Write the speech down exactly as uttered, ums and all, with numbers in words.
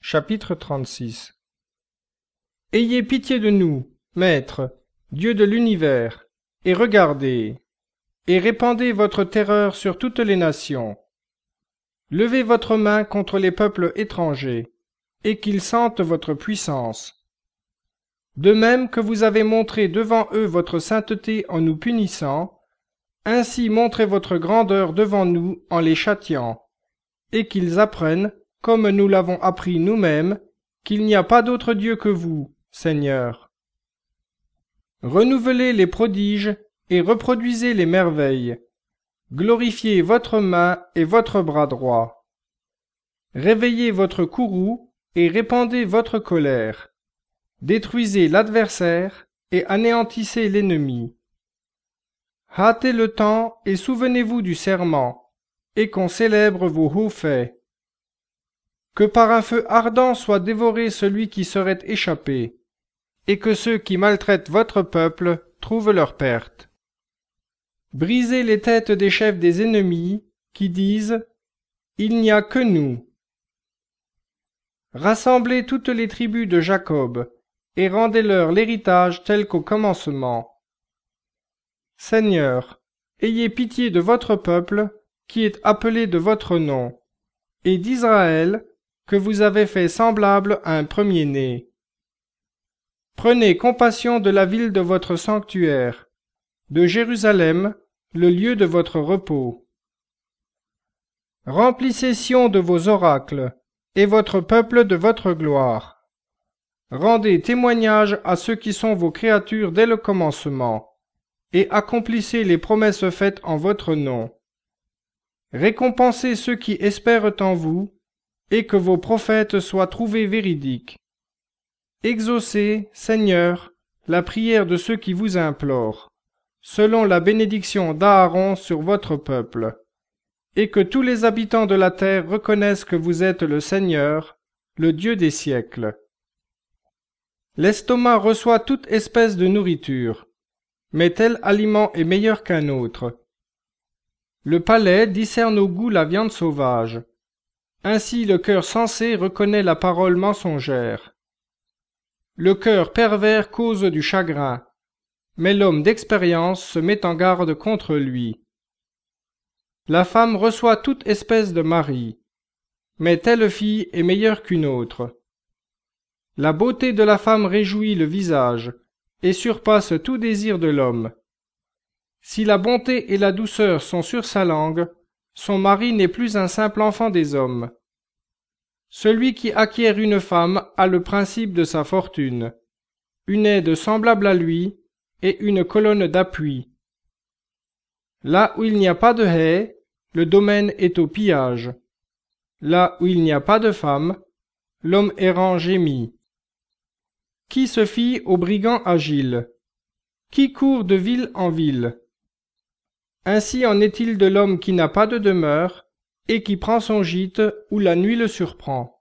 Chapitre trente-six. Ayez pitié de nous, Maître, Dieu de l'univers, et regardez, et répandez votre terreur sur toutes les nations. Levez votre main contre les peuples étrangers, et qu'ils sentent votre puissance. De même que vous avez montré devant eux votre sainteté en nous punissant, ainsi montrez votre grandeur devant nous en les châtiant, et qu'ils apprennent, comme nous l'avons appris nous-mêmes, qu'il n'y a pas d'autre Dieu que vous, Seigneur. Renouvelez les prodiges et reproduisez les merveilles. Glorifiez votre main et votre bras droit. Réveillez votre courroux et répandez votre colère. Détruisez l'adversaire et anéantissez l'ennemi. Hâtez le temps et souvenez-vous du serment, et qu'on célèbre vos hauts faits. Que par un feu ardent soit dévoré celui qui serait échappé, et que ceux qui maltraitent votre peuple trouvent leur perte. Brisez les têtes des chefs des ennemis, qui disent « Il n'y a que nous ». Rassemblez toutes les tribus de Jacob, et rendez-leur l'héritage tel qu'au commencement. Seigneur, ayez pitié de votre peuple, qui est appelé de votre nom, et d'Israël, que vous avez fait semblable à un premier-né. Prenez compassion de la ville de votre sanctuaire, de Jérusalem, le lieu de votre repos. Remplissez Sion de vos oracles, et votre peuple de votre gloire. Rendez témoignage à ceux qui sont vos créatures dès le commencement, et accomplissez les promesses faites en votre nom. Récompensez ceux qui espèrent en vous, et que vos prophètes soient trouvés véridiques. Exaucez, Seigneur, la prière de ceux qui vous implorent, selon la bénédiction d'Aaron sur votre peuple, et que tous les habitants de la terre reconnaissent que vous êtes le Seigneur, le Dieu des siècles. L'estomac reçoit toute espèce de nourriture, mais tel aliment est meilleur qu'un autre. Le palais discerne au goût la viande sauvage. Ainsi le cœur sensé reconnaît la parole mensongère. Le cœur pervers cause du chagrin, mais l'homme d'expérience se met en garde contre lui. La femme reçoit toute espèce de mari, mais telle fille est meilleure qu'une autre. La beauté de la femme réjouit le visage, et surpasse tout désir de l'homme. Si la bonté et la douceur sont sur sa langue, son mari n'est plus un simple enfant des hommes. Celui qui acquiert une femme a le principe de sa fortune, une aide semblable à lui et une colonne d'appui. Là où il n'y a pas de haie, le domaine est au pillage. Là où il n'y a pas de femme, l'homme errant gémit. Qui se fie aux brigands agiles? Qui court de ville en ville? Ainsi en est-il de l'homme qui n'a pas de demeure, et qui prend son gîte où la nuit le surprend.